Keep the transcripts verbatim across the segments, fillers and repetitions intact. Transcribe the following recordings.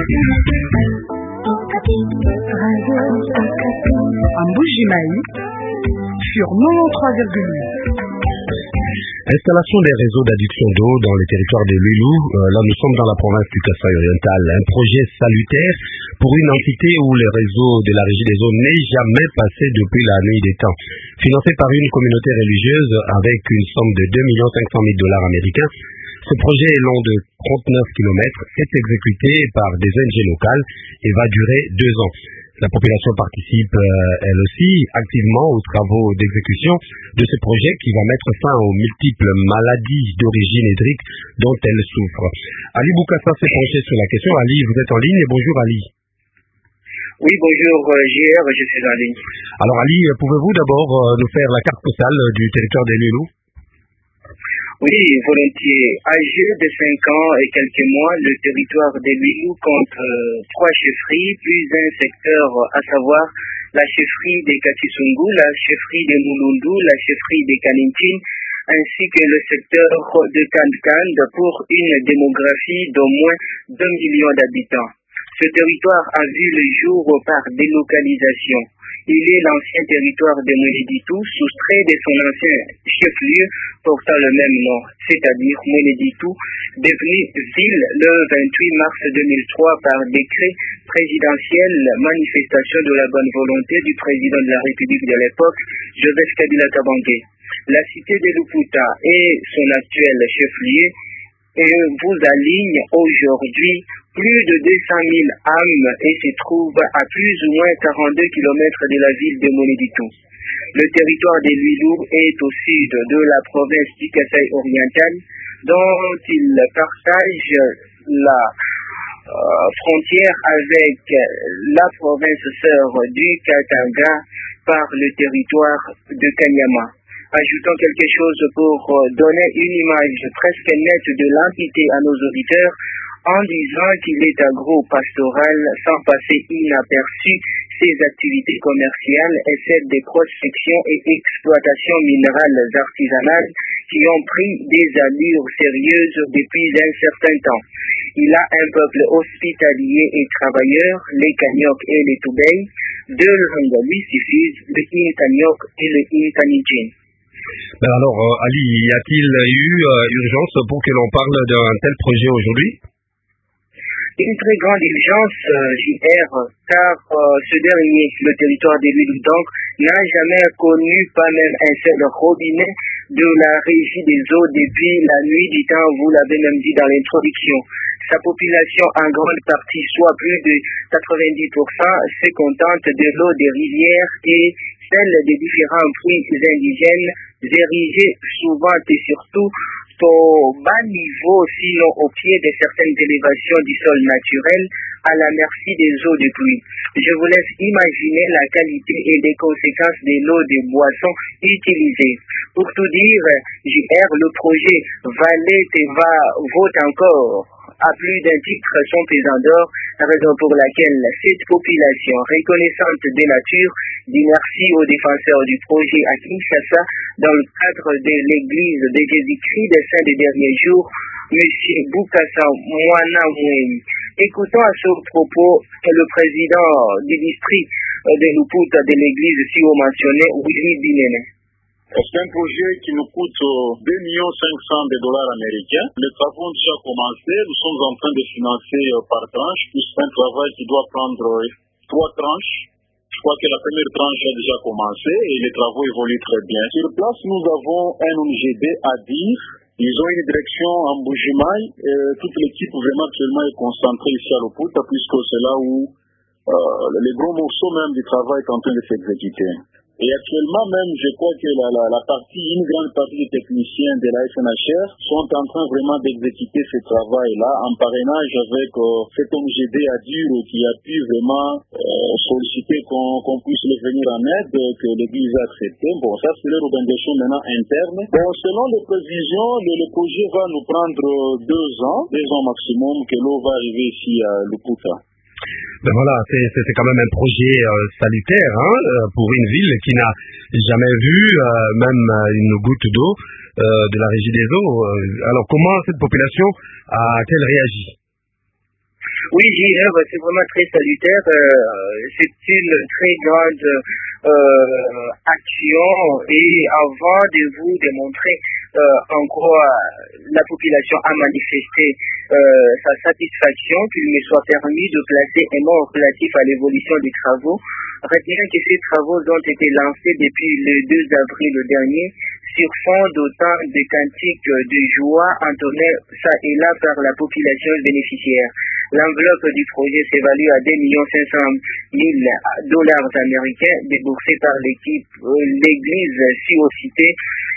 Mbuji-Mayi sur quatre-vingt-treize virgule huit. Installation des réseaux d'adduction d'eau dans les territoires de Lulou. Euh, là, nous sommes dans la province du Kasaï oriental. Un projet salutaire pour une entité où le réseau de la Régie des eaux n'est jamais passé depuis la nuit des temps. Financé par une communauté religieuse avec une somme de deux millions cinq cent mille dollars américains, ce projet est long de trente-neuf kilomètres, est exécuté par des O N G locales et va durer deux ans. La population participe, euh, elle aussi, activement aux travaux d'exécution de ce projet qui va mettre fin aux multiples maladies d'origine hydrique dont elle souffre. Ali Boukassa s'est penché sur la question. Ali, vous êtes en ligne. Bonjour Ali. Oui, bonjour J R, je suis en ligne. Alors Ali, pouvez-vous d'abord euh, nous faire la carte postale du territoire des Lulou? Oui, volontiers. Âgé de cinq ans et quelques mois, le territoire des Lulou compte euh, trois chefferies, plus un secteur, à savoir la chefferie des Katisungu, la chefferie des Mulundu, la chefferie des Kanintine, ainsi que le secteur de Kandkand pour une démographie d'au moins deux millions d'habitants. Ce territoire a vu le jour par délocalisation. Il est l'ancien territoire de Mweneditu, soustrait de son ancien chef-lieu portant le même nom, c'est-à-dire Mweneditu, devenu ville le vingt-huit mars deux mille trois par décret présidentiel, manifestation de la bonne volonté du président de la République de l'époque, Joseph Kabila Kabange. La cité de Luputa et son actuel chef-lieu vous aligne aujourd'hui plus de deux cent mille âmes et se trouve à plus ou moins quarante-deux kilomètres de la ville de Mweneditu. Le territoire des Lulou est au sud de la province du Kasaï oriental, dont il partage la euh, frontière avec la province sœur du Katanga par le territoire de Kanyama. Ajoutons quelque chose pour donner une image presque nette de l'entité à nos auditeurs, en disant qu'il est agro-pastoral sans passer inaperçu ses activités commerciales et celles de prospection et exploitation minérales artisanales qui ont pris des allures sérieuses depuis un certain temps. Il a un peuple hospitalier et travailleur, les Kanyok et les Toubei. Deux langues lui suffisent, le Inkanyok et le Inkanijin. Ben alors, euh, Ali, y a-t-il eu euh, urgence pour que l'on parle d'un tel projet aujourd'hui? Une très grande urgence, euh, J R, car euh, ce dernier, le territoire des Lulou donc, n'a jamais connu pas même un seul robinet de la Régie des eaux depuis la nuit du temps, vous l'avez même dit dans l'introduction. Sa population en grande partie, soit plus de quatre-vingt-dix pour cent, se contente de l'eau des rivières et celle des différents puits indigènes érigés souvent et surtout au bas niveau, sinon au pied de certaines élévations du sol naturel, à la merci des eaux de pluie. Je vous laisse imaginer la qualité et les conséquences de l'eau de boisson utilisée. Pour tout dire, J R, le projet valait et va vote encore à plus d'un titre son pesant d'or, raison pour laquelle cette population reconnaissante de nature dit merci aux défenseurs du projet à Kinshasa dans le cadre de l'église de Jésus-Christ des Saints des derniers jours, M. Boukassa Mwana Mweni. Écoutons à ce propos le président du district de Luputa de l'église si vous mentionnez, Willy Binene. C'est un projet qui nous coûte deux millions cinq cents de dollars américains. Les travaux ont déjà commencé. Nous sommes en train de financer par tranche. C'est un travail qui doit prendre trois tranches. Je crois que la première tranche a déjà commencé et les travaux évoluent très bien. Sur place, nous avons un O N G D à dire. Ils ont une direction en Mbuji-Mayi. Toute l'équipe vraiment actuellement est concentrée ici à Luputa puisque c'est là où euh, les gros morceaux même du travail est en train de s'exécuter. Et actuellement même, je crois que la, la, la partie, une grande partie des techniciens de la F N H R sont en train vraiment d'exécuter ce travail-là en parrainage avec euh, cet O N G D à dire qui a pu vraiment euh, solliciter qu'on qu'on puisse les venir en aide, que l'Église a accepté. Bon, ça c'est leur organisation maintenant interne. Bon, selon les prévisions, le, le projet va nous prendre deux ans, deux ans maximum, que l'eau va arriver ici à Luputa. Ben voilà, c'est quand même un projet euh, salutaire hein, pour une ville qui n'a jamais vu euh, même une goutte d'eau euh, de la Régie des eaux. Alors comment cette population a-t-elle réagi? Oui, J R, c'est vraiment très salutaire. Euh, c'est une très grande euh, action et avant de vous démontrer euh, en quoi la population a manifesté euh, sa satisfaction qu'il me soit permis de placer un mot relatif à l'évolution des travaux. Retenez que ces travaux ont été lancés depuis le deux avril dernier sur fond d'autant de cantiques de joie entonnés ça et là par la population bénéficiaire. L'enveloppe du projet s'évalue à deux millions cinq cent mille dollars américains déboursés par l'équipe, euh, l'église si haut citée.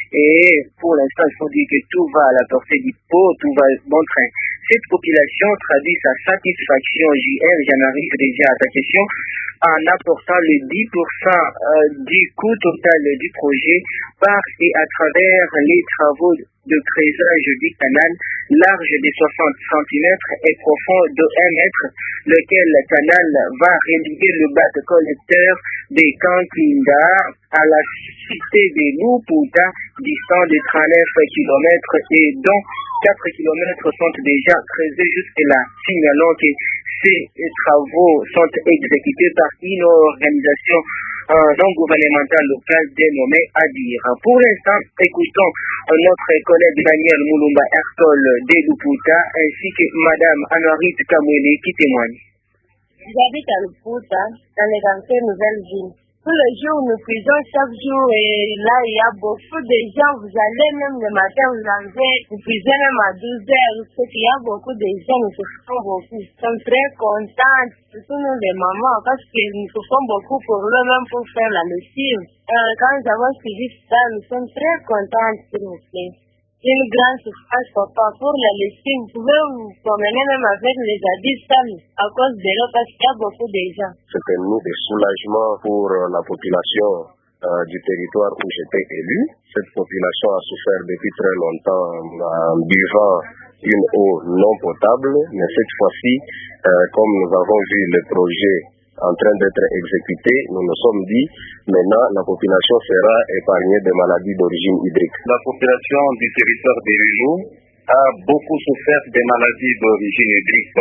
Et pour l'instant, il faut dire que tout va à la portée du pot, tout va bon train. Cette population traduit sa satisfaction J R, j'en arrive déjà à ta question, en apportant le dix pour cent du coût total du projet par et à travers les travaux de creusage du canal large de soixante centimètres et profond de un mètre, lequel canal va relier le bateau collecteur de Kankinda à la cité de Luputa, distant de trente-neuf kilomètres et dont quatre kilomètres sont déjà creusés jusque-là. Signalons que ces travaux sont exécutés par une organisation euh, non gouvernementale locale dénommée ADIR. Pour l'instant, écoutons notre collègue Daniel Moulumba Ertol de Luputa ainsi que Madame Anorit Kamwele qui témoigne. J'habite à Luputa, dans les grandes nouvelles villes. Tous les jours, nous cuisons chaque jour et là, il y a beaucoup de gens. Vous allez même le matin, vous avez, vous cuisez même à douze heures. C'est qu'il y a beaucoup de gens, nous souffrons beaucoup. Nous sommes très contents, surtout nous les mamans, parce que nous souffrons beaucoup pour eux, même pour faire la lessive. Euh, quand nous avons suivi ça, nous sommes très contents, s'il vous plaît. Une grande souffrance, papa, pour la lessive. Vous pouvez vous promener même avec les habits sales à cause de l'eau, parce qu'il y a beaucoup de gens. C'est un mot de soulagement pour la population euh, du territoire où j'étais élu. Cette population a souffert depuis très longtemps en buvant une eau non potable, mais cette fois-ci, euh, comme nous avons vu le projet en train d'être exécuté, nous nous sommes dit, maintenant la population sera épargnée des maladies d'origine hydrique. La population du territoire de Lilou a beaucoup souffert des maladies d'origine hydrique.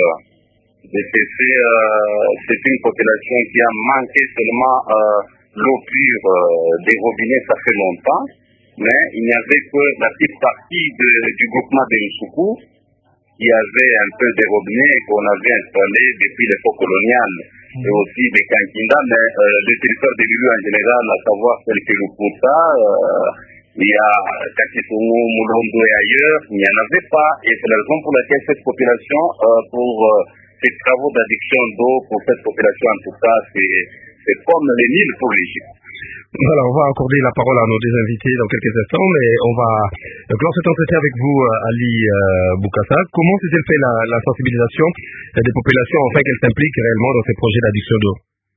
C'est une population qui a manqué seulement euh, l'eau pure euh, des robinets, ça fait longtemps, mais il n'y avait que la petite partie de, du groupement de Lusoukou. Il y avait un peu des robinets qu'on avait installés depuis l'époque coloniale et aussi des Kankinda, mais euh, le territoire de Lilou en général, à savoir tel que Luputa, euh, il y a Kakitoumou, Moulondo et ailleurs, il n'y en avait pas. Et c'est la raison pour laquelle cette population, euh, pour euh, ces travaux d'addiction d'eau, pour cette population en tout cas, c'est comme les Nil pour l'Égypte. Voilà, on va accorder la parole à nos deux invités dans quelques instants, mais on va clore cet entretien avec vous, Ali euh, Boukassa. Comment s'est-elle fait la, la sensibilisation des populations afin qu'elles s'impliquent réellement dans ces projets d'addiction d'eau?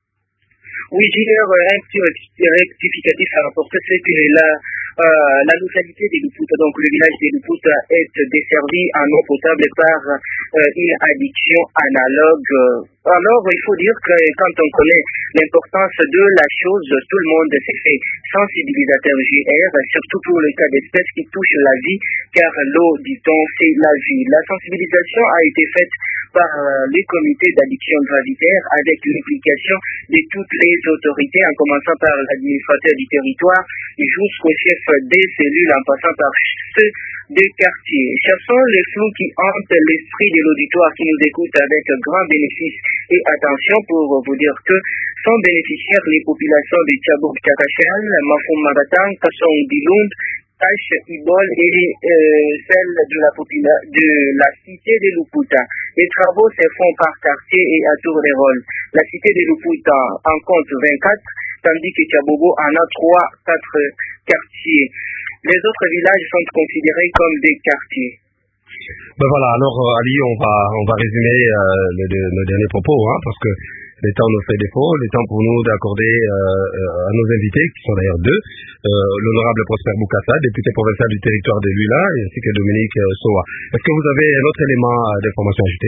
Oui, J R, un petit rectificatif à rapporter, c'est que la, euh, la localité de Luputa, donc le village de Luputa, est desservi en eau potable par euh, une addiction analogue. Alors, il faut dire que quand on connaît l'importance de la chose, tout le monde s'est fait sensibilisateur J R, surtout pour le cas d'espèces qui touchent la vie, car l'eau, dit-on, c'est la vie. La sensibilisation a été faite par euh, les comités d'addiction gravitaire avec l'implication de toutes les autorités, en commençant par l'administrateur du territoire jusqu'au chef des cellules, en passant par ceux des quartiers. Chassons les flous qui hantent l'esprit de l'auditoire qui nous écoute avec grand bénéfice et attention pour vous dire que sont bénéficiaires les populations de Tchabouk Tchakachal, Mafoum Mabatang, Kasson Bilound, H. Ibol et euh, celle de la, de la cité de Luputa. Les travaux se font par quartier et à tour de rôle. La cité de Luputa en compte vingt-quatre, tandis que Tchabogo en a trois, quatre quartiers. Les autres villages sont considérés comme des quartiers. Ben voilà, alors Ali, on va, on va résumer euh, le, le, nos derniers propos, hein, parce que le temps nous fait défaut, le temps pour nous d'accorder euh, à nos invités, qui sont d'ailleurs deux, euh, l'honorable Prosper Boukassa, député provincial du territoire de Luila, ainsi que Dominique euh, Soa. Est-ce que vous avez un autre élément d'information ajouté?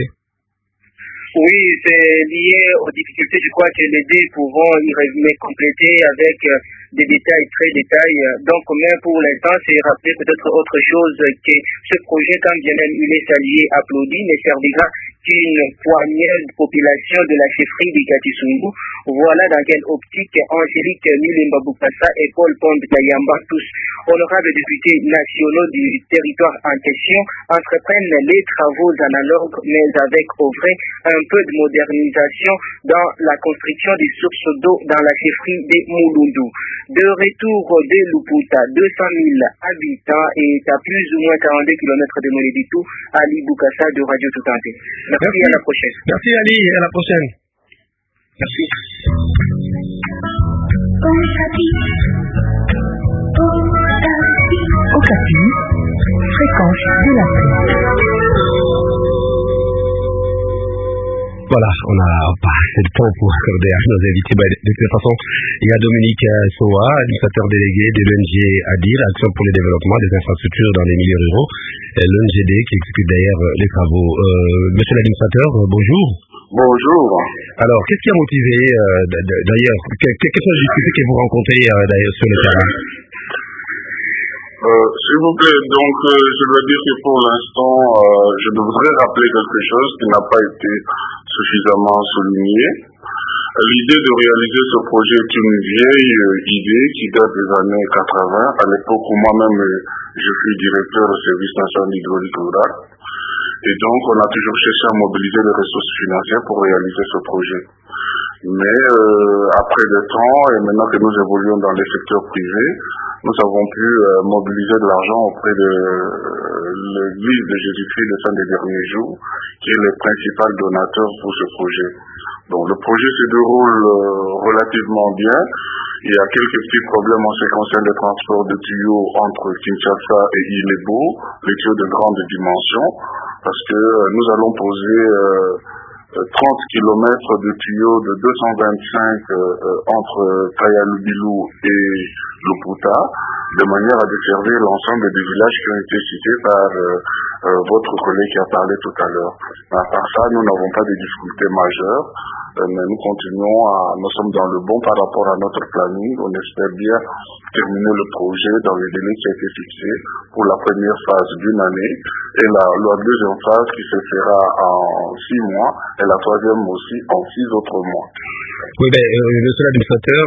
Oui, c'est lié aux difficultés. Je crois que les deux pourront y compléter avec des détails, très détails. Donc, mais pour l'instant, c'est rappeler peut-être autre chose que ce projet, quand bien même il est salué, applaudi, ne servira qu'une poignée de population de la chefferie de Katisungu. Voilà dans quelle optique Angélique Milimba Bukasa et Paul Pond Kayamba, tous honorables députés nationaux du territoire en question, entreprennent les travaux analogues, mais avec au vrai un peu de modernisation dans la construction des sources d'eau dans la chefferie de Mulundu. De retour de Luputa, deux cent mille habitants et à plus ou moins quarante-deux kilomètres de Molebitou, Ali Bukasa de Radio Toutanté. Merci, Merci, à la prochaine. Merci Ali, à la prochaine. Merci. Okapi, fréquence de la paix. Voilà, on n'a pas assez de temps pour accorder à nos invités. Bah, de toute façon, il y a Dominique Soa, administrateur délégué de l'O N G ADIR, Action pour le développement des infrastructures dans les milieux ruraux, l'O N G D qui exécute d'ailleurs les travaux. Euh, monsieur l'administrateur, bonjour. Bonjour. Alors, qu'est-ce qui a motivé euh, d'ailleurs, quelles sont les difficultés que vous rencontrez euh, d'ailleurs sur le terrain? Euh, S'il vous plaît, donc euh, je dois dire que pour l'instant, euh, je devrais rappeler quelque chose qui n'a pas été suffisamment souligné. L'idée de réaliser ce projet est une vieille euh, idée qui date des années quatre-vingts, à l'époque où moi-même euh, je fus directeur au service national hydraulique rural. Et donc on a toujours cherché à mobiliser les ressources financières pour réaliser ce projet. Mais euh, après le temps, et maintenant que nous évoluons dans les secteurs privés, nous avons pu euh, mobiliser de l'argent auprès de euh, l'Église de Jésus-Christ de Saint des derniers jours, qui est le principal donateur pour ce projet. Donc le projet se déroule euh, relativement bien. Il y a quelques petits problèmes en ce qui concerne le transport de tuyaux entre Kinshasa et Ilebo, les tuyaux de grande dimension, parce que euh, nous allons poser euh, trente kilomètres de tuyaux de deux cent vingt-cinq euh, euh, entre Kayalubilou et Luputa, de manière à desservir l'ensemble des villages qui ont été cités par euh, euh, votre collègue qui a parlé tout à l'heure. À part ça, nous n'avons pas de difficultés majeures, euh, mais nous continuons à, nous sommes dans le bon par rapport à notre planning. On espère bien terminer le projet dans le délai qui a été fixé pour la première phase d'une année et la, la deuxième phase qui se fera en six mois et la troisième aussi en six autres mois. Oui, ben, euh, monsieur l'administrateur,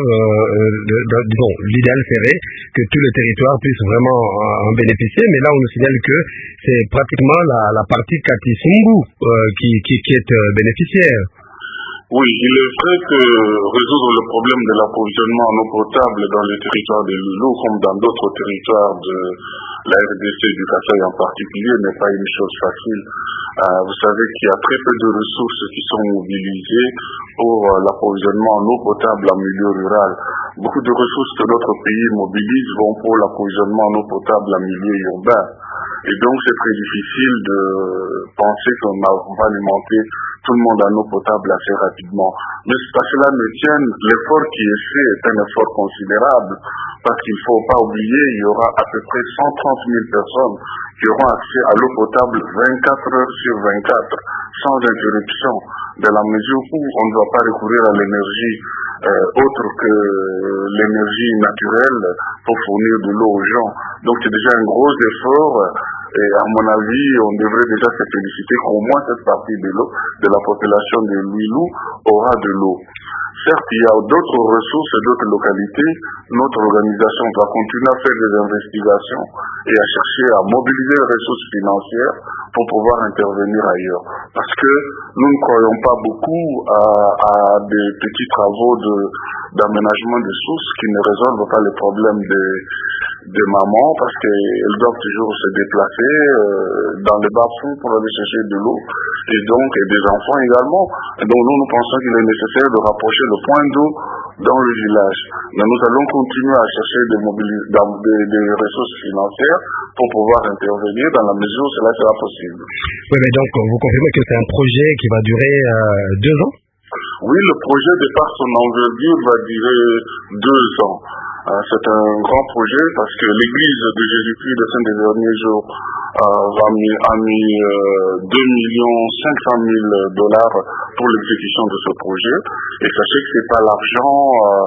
euh, disons, l'idéal serait que tout le territoire puisse vraiment euh, en bénéficier, mais là on nous signale que c'est pratiquement la, la partie Katisungu euh, qui, qui, qui est euh, bénéficiaire. Oui, il est vrai que résoudre le problème de l'approvisionnement en eau potable dans les territoires de Lulu, comme dans d'autres territoires de la R D C du Kasaï en particulier, n'est pas une chose facile. Euh, vous savez qu'il y a très peu de ressources qui sont mobilisées pour euh, l'approvisionnement en eau potable en milieu rural. Beaucoup de ressources que notre pays mobilise vont pour l'approvisionnement en eau potable en milieu urbain. Et donc c'est très difficile de penser qu'on va alimenter tout le monde en eau potable assez rapidement. Mais à cela ne tienne, l'effort qui est fait est un effort considérable, parce qu'il ne faut pas oublier, il y aura à peu près cent trente mille personnes qui auront accès à l'eau potable vingt-quatre heures sur vingt-quatre, sans interruption, dans la mesure où on ne doit pas recourir à l'énergie euh, autre que l'énergie naturelle pour fournir de l'eau aux gens. Donc c'est déjà un gros effort. Et à mon avis, on devrait déjà se féliciter qu'au moins cette partie de l'eau, de la population de Lwilu, aura de l'eau. Certes, il y a d'autres ressources et d'autres localités. Notre organisation va continuer à faire des investigations et à chercher à mobiliser les ressources financières pour pouvoir intervenir ailleurs. Parce que nous ne croyons pas beaucoup à, à des petits travaux de, d'aménagement des sources qui ne résolvent pas les problèmes des, des mamans, parce qu'elles doivent toujours se déplacer euh, dans les bas-fonds pour aller chercher de l'eau, et donc et des enfants également. Et donc nous, nous pensons qu'il est nécessaire de rapprocher le point d'eau dans le village. Mais nous allons continuer à chercher des, mobilis- des, des ressources financières pour pouvoir intervenir dans la mesure où cela sera possible. Oui, mais donc vous confirmez que c'est un projet qui va durer euh, deux ans? Oui, le projet, de par son envergure, va durer deux ans. Euh, c'est un grand projet parce que l'Église de Jésus-Christ de Saint des derniers jours euh, va mis, a mis euh, deux millions cinq cent mille dollars pour l'exécution de ce projet. Et sachez que c'est pas l'argent euh,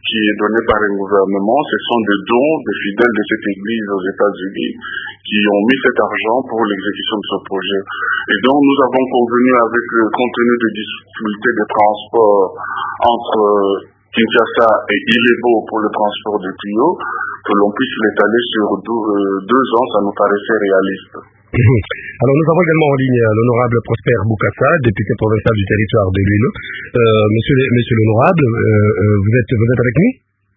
qui est donné par un gouvernement. Ce sont des dons des fidèles de cette église aux États-Unis qui ont mis cet argent pour l'exécution de ce projet. Et donc, nous avons convenu avec, compte tenu des difficultés de transport entre Kinshasa et Ilebo pour le transport de tuyaux, que l'on puisse l'étaler sur deux, euh, deux ans, ça nous paraissait réaliste. Alors nous avons également en ligne l'honorable Prosper Boukassa, député provincial du territoire de l'U L O. Euh, monsieur, monsieur l'honorable, euh, euh, vous êtes vous êtes avec nous?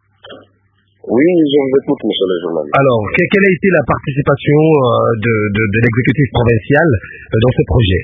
Oui, je vous écoute, monsieur le journaliste. Alors, que, quelle a été la participation euh, de, de, de l'exécutif provincial euh, dans ce projet?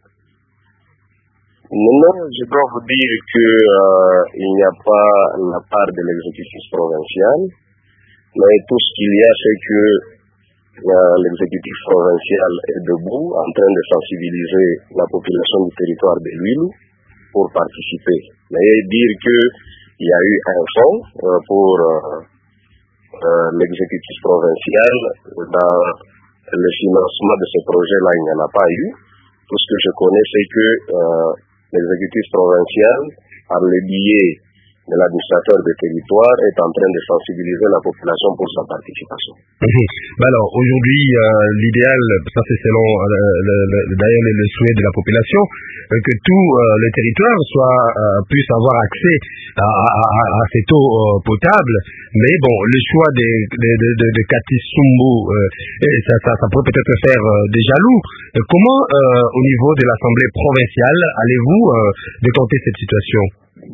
Maintenant, je dois vous dire que euh, il n'y a pas la part de l'exécutif provincial, mais tout ce qu'il y a, c'est que euh, l'exécutif provincial est debout, en train de sensibiliser la population du territoire de l'Huile pour participer. Mais dire qu'il y a eu un fonds euh, pour euh, euh, l'exécutif provincial dans le financement de ce projet-là, il n'y en a pas eu. Tout ce que je connais, c'est que euh, l'exécutif provincial, par le biais de l'administrateur de territoire, est en train de sensibiliser la population pour sa participation. Ben alors, aujourd'hui, euh, l'idéal, ça c'est selon euh, le, le, d'ailleurs le, le souhait de la population, euh, que tout euh, le territoire soit, euh, puisse avoir accès à, à, à, à cette eau euh, potable. Mais bon, le choix de, de, de, de, de Katisumbu, euh, ça, ça, ça pourrait peut-être faire euh, des jaloux. Euh, comment, euh, au niveau de l'Assemblée provinciale, allez-vous euh, décanter cette situation?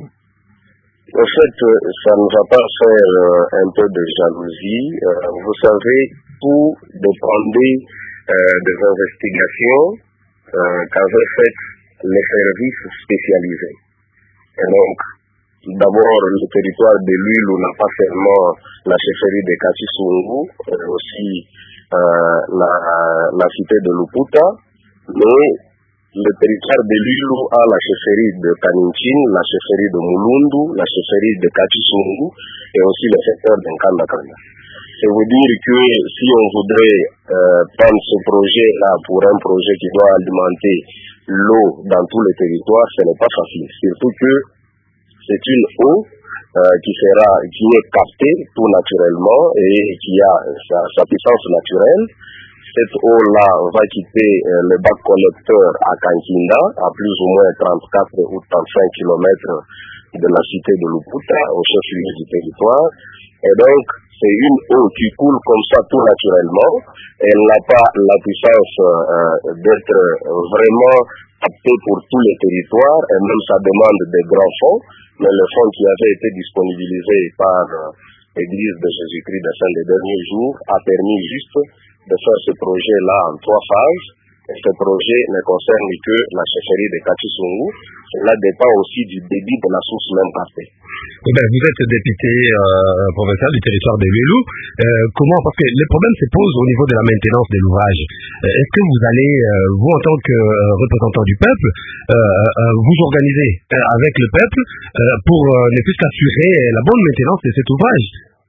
En fait, ça ne va pas faire euh, un peu de jalousie. Euh, vous savez, tout dépendait euh, des investigations euh, qu'avaient faites les services spécialisés. Et donc, d'abord, le territoire de l'Huile n'a pas seulement la chefferie de Katisumbu, mais aussi euh, la, la cité de Luputa, mais le territoire de l'Huile a la chefferie de Kanintin, la chefferie de Mulundu, la chefferie de Katisumbu et aussi le secteur d'Nkandakanda. C'est vous dire que si on voudrait euh, prendre ce projet-là pour un projet qui doit alimenter l'eau dans tous les territoires, ce n'est pas facile. Surtout que c'est une eau euh, qui sera, qui est captée tout naturellement et qui a sa, sa puissance naturelle. Cette eau-là va quitter euh, le bac collecteur à Kankinda, à plus ou moins trente-quatre ou trente-cinq kilomètres de la cité de Luputa, au chef-lieu du territoire. Et donc, c'est une eau qui coule comme ça tout naturellement. Elle n'a pas la puissance euh, d'être vraiment captée pour tous les territoires, et même ça demande des grands fonds. Mais le fonds qui avait été disponibilisé par euh, l'Église de Jésus-Christ des Saints des derniers jours a permis juste de faire ce projet-là en trois phases. Et ce projet ne concerne que la chefferie de Katisumbu. Cela dépend aussi du débit de la source même captée. Eh ben, vous êtes député euh, provincial du territoire de l'U L O. Euh, comment, parce que le problème se pose au niveau de la maintenance de l'ouvrage. Euh, est-ce que vous allez, euh, vous en tant que euh, représentant du peuple, euh, euh, vous organiser euh, avec le peuple euh, pour euh, ne plus qu'assurer la bonne maintenance de cet ouvrage?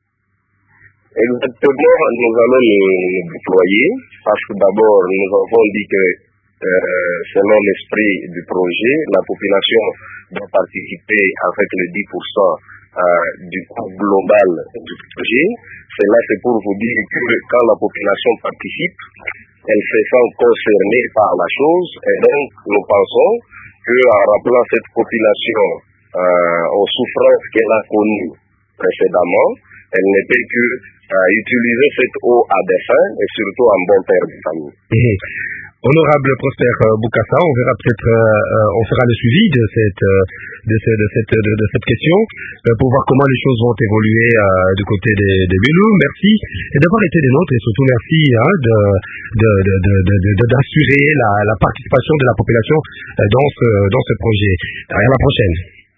Exactement, nous allons le déployer parce que d'abord nous avons dit que euh, selon l'esprit du projet, la population doit participer avec le dix pour cent euh, du coût global du projet. Cela c'est pour vous dire que quand la population participe, elle se sent concernée par la chose et donc nous pensons qu'en rappelant cette population euh, aux souffrances qu'elle a connues précédemment, elle ne peut que euh, utiliser cette eau à dessein et surtout en bon père de famille. Mmh. Honorable Prosper Boukassa, on verra peut-être, euh, on fera le suivi de cette, de, ce, de cette, de, de cette question euh, pour voir comment les choses vont évoluer euh, du côté des, des L'U L O. Merci d'avoir été des nôtres et surtout merci hein, de, de, de, de, de, de, d'assurer la, la participation de la population euh, dans ce, dans ce projet. À la prochaine.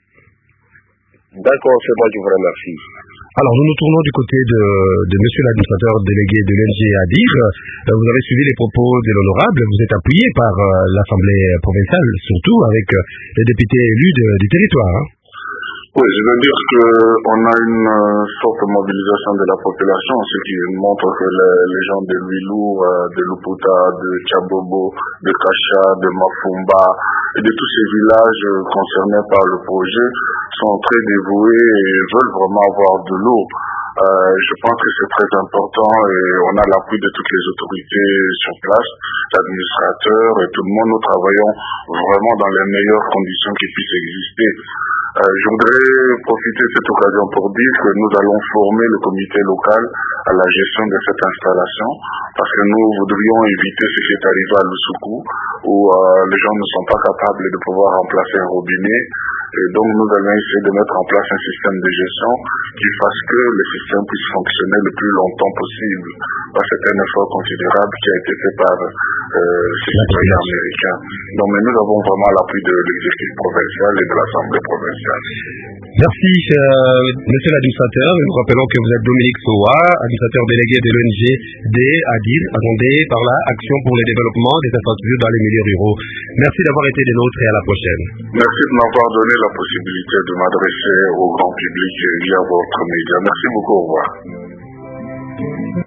D'accord, c'est moi qui vous remercie. Alors, nous nous tournons du côté de, de monsieur l'administrateur délégué de l'O N G Adir. Euh, vous avez suivi les propos de l'honorable. Vous êtes appuyé par euh, l'Assemblée provinciale, surtout avec euh, les députés élus de, du territoire. Hein. Oui, je veux dire qu'on a une euh, forte mobilisation de la population, ce qui montre que les, les gens de Luilou, euh, de Luputa, de Tchabobo, de Kacha, de Mafumba et de tous ces villages euh, concernés par le projet sont très dévoués et veulent vraiment avoir de l'eau. Euh, je pense que c'est très important et on a l'appui de toutes les autorités sur place, l'administrateur et tout le monde. Nous travaillons vraiment dans les meilleures conditions qui puissent exister. Euh, je voudrais profiter de cette occasion pour dire que nous allons former le comité local à la gestion de cette installation parce que nous voudrions éviter ce qui est arrivé à Lussuku où euh, les gens ne sont pas capables de pouvoir remplacer un robinet. Et donc nous allons essayer de mettre en place un système de gestion qui fasse que le système puisse fonctionner le plus longtemps possible. Parce que c'est un effort considérable qui a été fait par euh, ces citoyens américains. Donc mais nous avons vraiment l'appui de l'exécutif provincial et de l'Assemblée provinciale. Merci, euh, monsieur l'administrateur. Nous rappelons que vous êtes Dominique Sowa, administrateur délégué de l'O N G D A D I R, attendé par la Action pour le développement des infrastructures dans les milieux ruraux. Merci d'avoir été des nôtres et à la prochaine. Merci de m'avoir donné la possibilité de m'adresser au grand public via votre média. Merci beaucoup, au revoir.